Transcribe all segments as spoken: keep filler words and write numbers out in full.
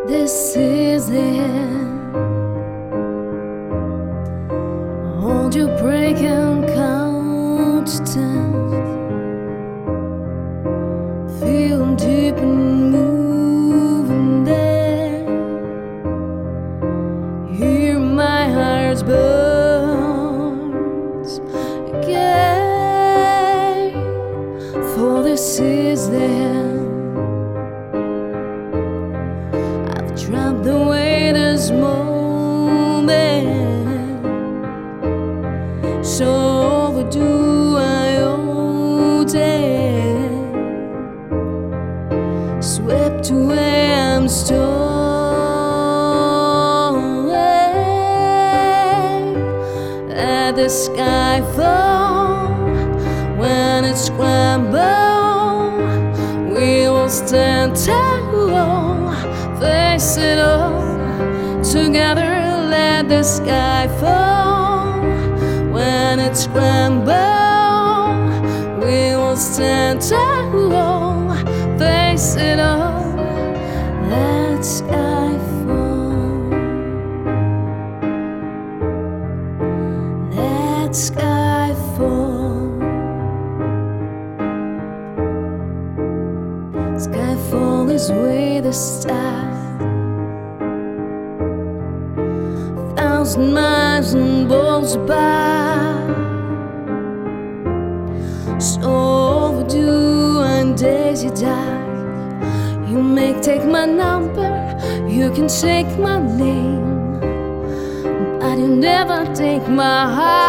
This is the end. Hold your break and count to ten. Feel deep and moving there. Hear my heart's burns again. For this is the end. I've dropped away this moment. So overdue I owed it. Swept away, I'm stolen. Let the sky fall. When it scrambles, we will stand tall. Face it all together. Let the sky fall. When it scrambles, we will stand tall. Face it all. Let sky fall. Let sky fall. Skyfall is where the stars. Thousand miles and balls apart. So overdue and Daisy died. You may take my number, you can take my name, but you never take my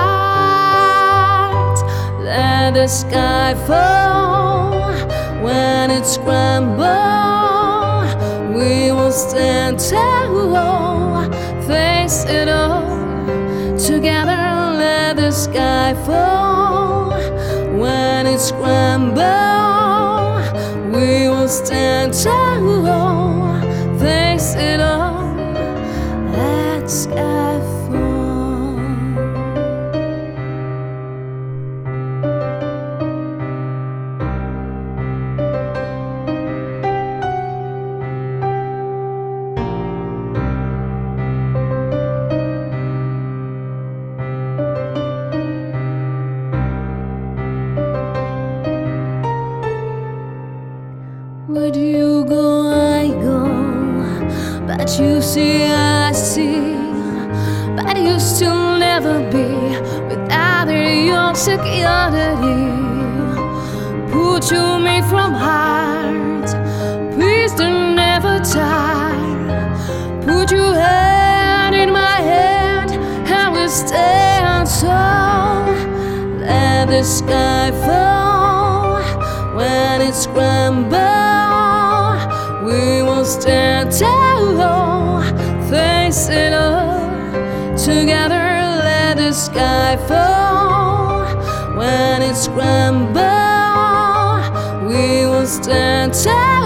heart. Let the sky fall. When it scrambles, we will stand tall. Face it all together. Let the sky fall. When it scrambles, we will stand tall. Face it all. Let sky fall. Where do you go, I go. But you see, I see. But you still never be without your security. Put you me from heart. Please don't never tire. Put your hand in my hand and we'll stand tall. Let the sky fall. When it scrambles, we will stand tall. Face it all together. Let the sky fall. When it scrambles, we will stand tall.